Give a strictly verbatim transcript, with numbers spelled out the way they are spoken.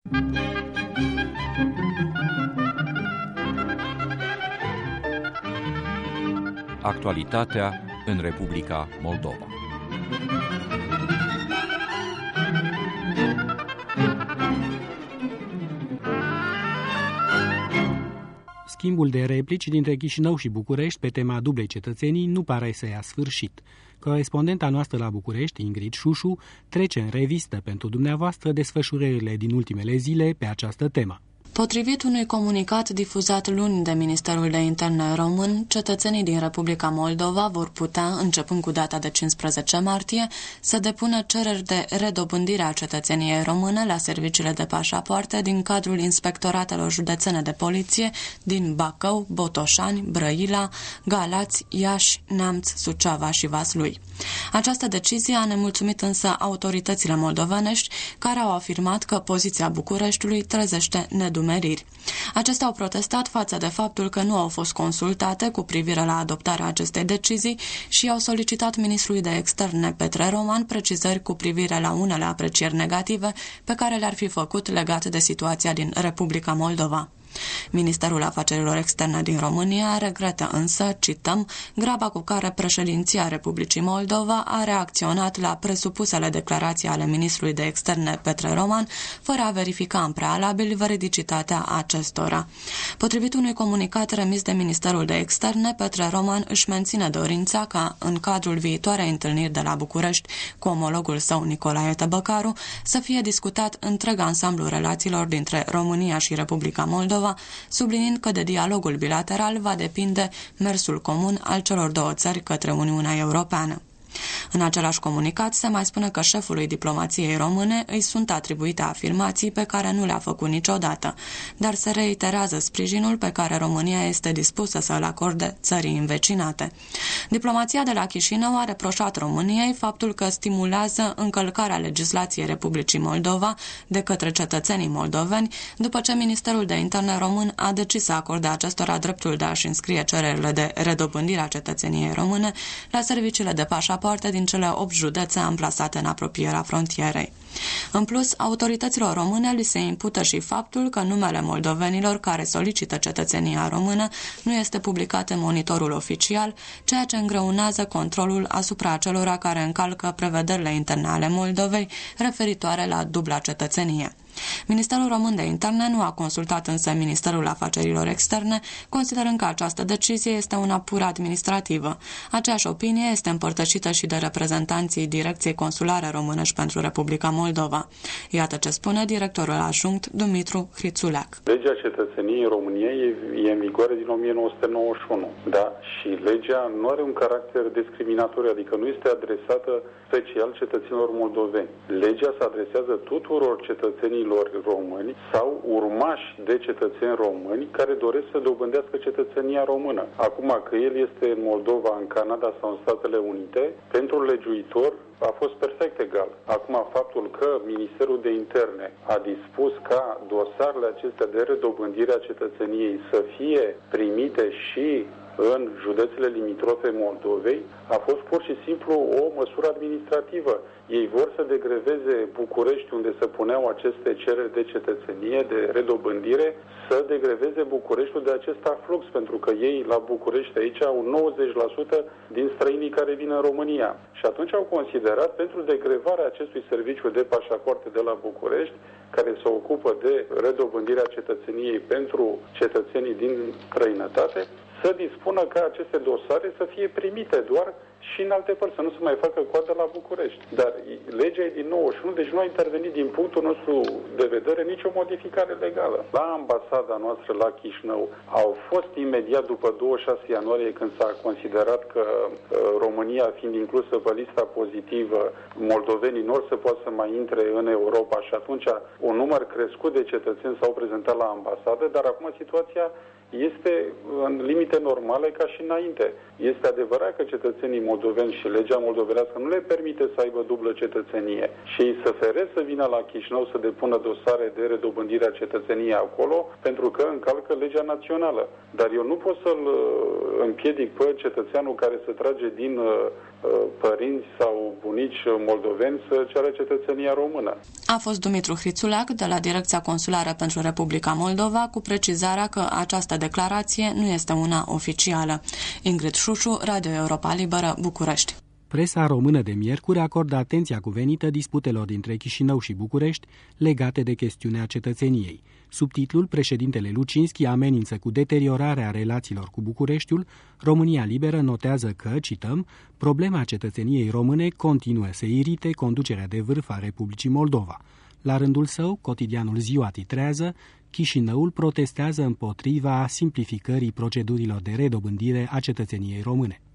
Actualitatea în Republica Moldova. Schimbul de replici dintre Chișinău și București pe tema dublei cetățenii nu pare să ia sfârșit. Corespondenta noastră la București, Ingrid Șușu, trece în revistă pentru dumneavoastră desfășurările din ultimele zile pe această temă. Potrivit unui comunicat difuzat luni de Ministerul de Interne român, cetățenii din Republica Moldova vor putea, începând cu data de cincisprezece martie, să depună cereri de redobândire a cetățeniei române la serviciile de pașapoarte din cadrul inspectoratelor județene de poliție din Bacău, Botoșani, Brăila, Galați, Iași, Neamț, Suceava și Vaslui. Această decizie a nemulțumit însă autoritățile moldovenești, care au afirmat că poziția Bucureștiului trezește nedumeriri. Acestea au protestat față de faptul că nu au fost consultate cu privire la adoptarea acestei decizii și au solicitat ministrului de externe Petre Roman precizări cu privire la unele aprecieri negative pe care le-ar fi făcut legate de situația din Republica Moldova. Ministerul Afacerilor Externe din România regretă însă, cităm, graba cu care președinția Republicii Moldova a reacționat la presupusele declarații ale ministrului de externe Petre Roman, fără a verifica în prealabil veridicitatea acestora. Potrivit unui comunicat remis de Ministerul de Externe, Petre Roman își menține dorința ca, în cadrul viitoarei întâlniri de la București cu omologul său Nicolae Tăbăcaru, să fie discutat întreg ansamblu relațiilor dintre România și Republica Moldova, subliniind că de dialogul bilateral va depinde mersul comun al celor două țări către Uniunea Europeană. În același comunicat se mai spune că șefului diplomației române îi sunt atribuite afirmații pe care nu le-a făcut niciodată, dar se reiterează sprijinul pe care România este dispusă să îl acorde țării învecinate. Diplomația de la Chișinău a reproșat României faptul că stimulează încălcarea legislației Republicii Moldova de către cetățenii moldoveni, după ce Ministerul de Interne român a decis să acorde acestora dreptul de a-și înscrie cererile de redobândire a cetățeniei române la serviciile de pașaport din cele opt județe amplasate în apropierea frontierei. În plus, autorităților române li se impută și faptul că numele moldovenilor care solicită cetățenia română nu este publicat în monitorul oficial, ceea ce îngreunează controlul asupra acelora care încalcă prevederile interne ale Moldovei referitoare la dubla cetățenie. Ministerul Român de Interne nu a consultat însă Ministerul Afacerilor Externe, considerând că această decizie este una pur administrativă. Aceeași opinie este împărtășită și de reprezentanții Direcției Consulare Românești pentru Republica Moldova. Iată ce spune directorul adjunct Dumitru Hrițuleac. Legea cetățeniei României e în vigoare din o mie nouă sute nouăzeci și unu, da, și legea nu are un caracter discriminatoriu, adică nu este adresată special cetățenilor moldoveni. Legea se adresează tuturor cetățenilor români sau urmași de cetățeni români care doresc să dobândească cetățenia română. Acum că el este în Moldova, în Canada sau în Statele Unite, pentru legiuitor a fost perfect egal. Acum, faptul că Ministerul de Interne a dispus ca dosarele acestea de redobândire a cetățeniei să fie primite și în județele limitrofe Moldovei, a fost pur și simplu o măsură administrativă. Ei vor să degreveze București, unde se puneau aceste cereri de cetățenie, de redobândire, să degreveze Bucureștiul de acest aflux, pentru că ei la București aici au nouăzeci la sută din străinii care vin în România. Și atunci au considerat, pentru degrevarea acestui serviciu de pașapoarte de la București, care se ocupă de redobândirea cetățeniei pentru cetățenii din străinătate, să dispună ca aceste dosare să fie primite doar și în alte părți, să nu se mai facă coadă la București. Dar legea e din nouăzeci și unu, deci nu a intervenit din punctul nostru de vedere nicio modificare legală. La ambasada noastră la Chișinău au fost imediat după douăzeci și șase ianuarie, când s-a considerat că România fiind inclusă pe lista pozitivă, moldovenii nu or să poată să mai intre în Europa și atunci un număr crescut de cetățeni s-au prezentat la ambasadă, dar acum situația este în limite normale ca și înainte. Este adevărat că cetățenii moldoveni și legea moldovenească nu le permite să aibă dublă cetățenie și îi se feresc să vină la Chișinău să depună dosare de redobândire a cetățeniei acolo pentru că încalcă legea națională. Dar eu nu pot să-l împiedic pe cetățeanul care se trage din părinți sau bunici moldoveni să ceară cetățenia română. A fost Dumitru Hrițulac de la Direcția Consulară pentru Republica Moldova cu precizarea că această declarație nu este una oficială. Ingrid Șușu, Radio Europa Liberă, București. Presa română de miercuri acordă atenția cuvenită disputelor dintre Chișinău și București legate de chestiunea cetățeniei. Subtitlul Președintele Lucinski amenință cu deteriorarea relațiilor cu Bucureștiul, România Liberă notează că, cităm, problema cetățeniei române continuă să irite conducerea de vârf a Republicii Moldova. La rândul său, cotidianul Ziua titrează, Chișinăul protestează împotriva simplificării procedurilor de redobândire a cetățeniei române.